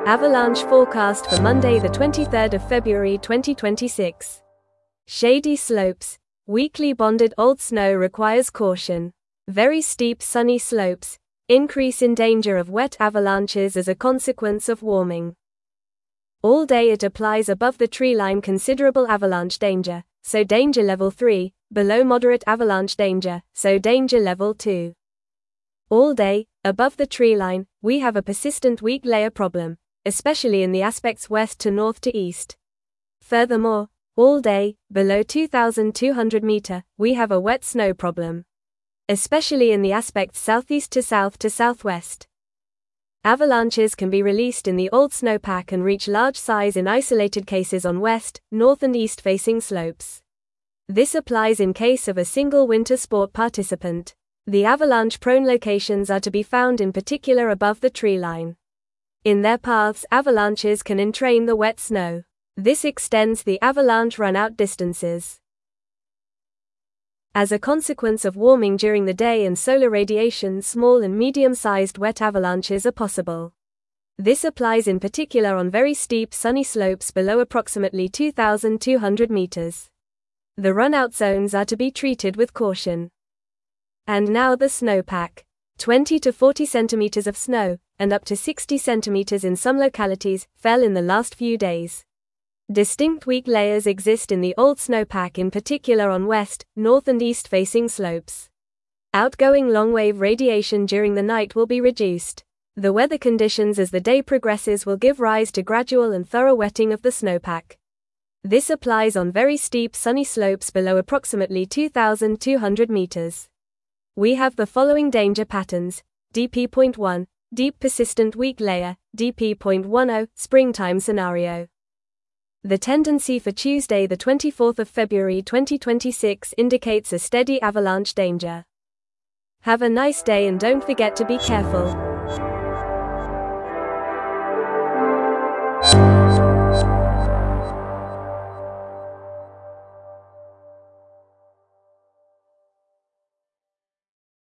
Avalanche forecast for Monday the 23rd of February 2026. Shady slopes. Weakly bonded old snow requires caution. Very steep sunny slopes. Increase in danger of wet avalanches as a consequence of warming. All day it applies above the tree line considerable avalanche danger, so danger level 3, below moderate avalanche danger, so danger level 2. All day, above the tree line, we have a persistent weak layer problem, especially in the aspects west to north to east. Furthermore, all day, below 2,200 meter, we have a wet snow problem, especially in the aspects southeast to southwest. Avalanches can be released in the old snowpack and reach large size in isolated cases on west, north and east facing slopes. This applies in case of a single winter sport participant. The avalanche-prone locations are to be found in particular above the tree line. In their paths, avalanches can entrain the wet snow. This extends the avalanche run-out distances. As a consequence of warming during the day and solar radiation, small and medium-sized wet avalanches are possible. This applies in particular on very steep sunny slopes below approximately 2,200 meters. The run-out zones are to be treated with caution. And now the snowpack. 20 to 40 centimeters of snow, and up to 60 centimeters in some localities, fell in the last few days. Distinct weak layers exist in the old snowpack, in particular on west, north and east facing slopes. Outgoing long-wave radiation during the night will be reduced. The weather conditions as the day progresses will give rise to gradual and thorough wetting of the snowpack. This applies on very steep sunny slopes below approximately 2,200 meters. We have the following danger patterns: DP.1, deep persistent weak layer, DP.10, springtime scenario. The tendency for Tuesday the 24th of February 2026 indicates a steady avalanche danger. Have a nice day and don't forget to be careful.